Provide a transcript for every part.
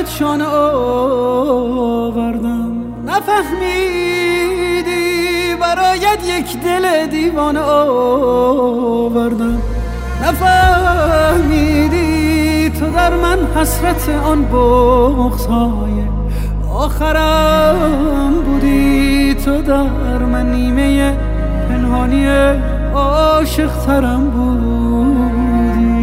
برایت شانه آوردم، نفهمیدی برایت یک دل دیوانه آوردم، نفهمیدی تو در من حسرت آن بغض‌های آخرم بودی، تو در من نیمه پنهانی عاشق ترم بودی.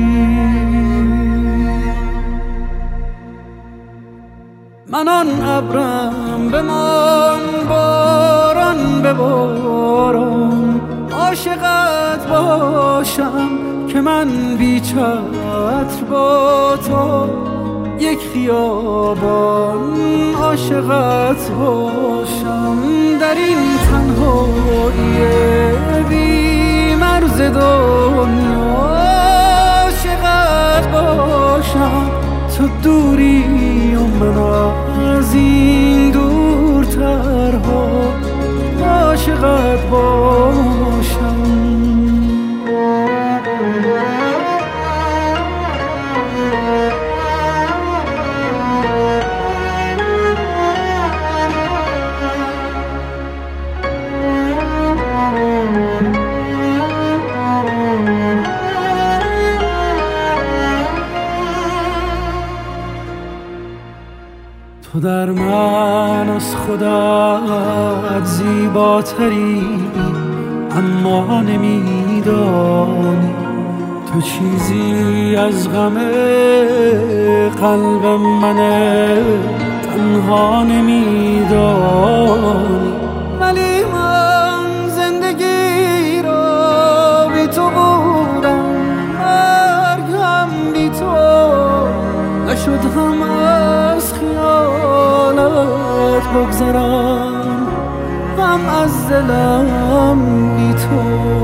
من آن ابرم بمان باران به باران، عاشقت باشم که من بی چتر با تو یک خیابان عاشقت باشم، در این تنهایی بی مرز دنیا عاشقت باشم، تو دوری و من از این دورترها عاشقت باشم. تو در من از خودت زیباتری، اما نمیدانی تو چیزی از غم قلب من تنها نمیدانی. ولی من زندگی را بی تو بودم، مرگم بی تو نشد، هم از خیالت بگذرم، هم از دلم بی تو.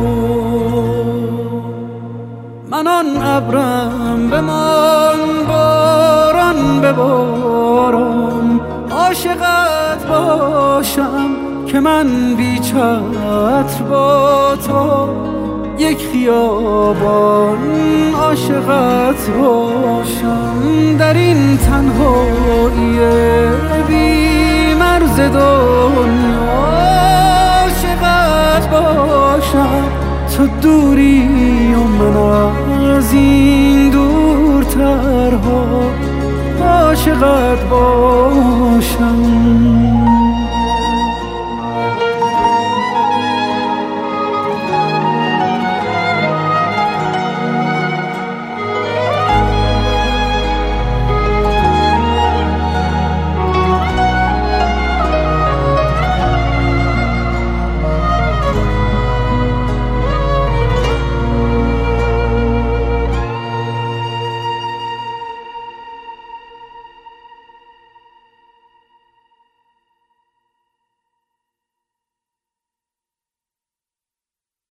من آن ابرم بمان باران به باران، عاشقت باشم که من بی چتر با تو یک خیابان عاشقت باشم، در این تنهایی بی مرز دنیا عاشقت باشم، تو دوری و من از این دورترها عاشقت باشم.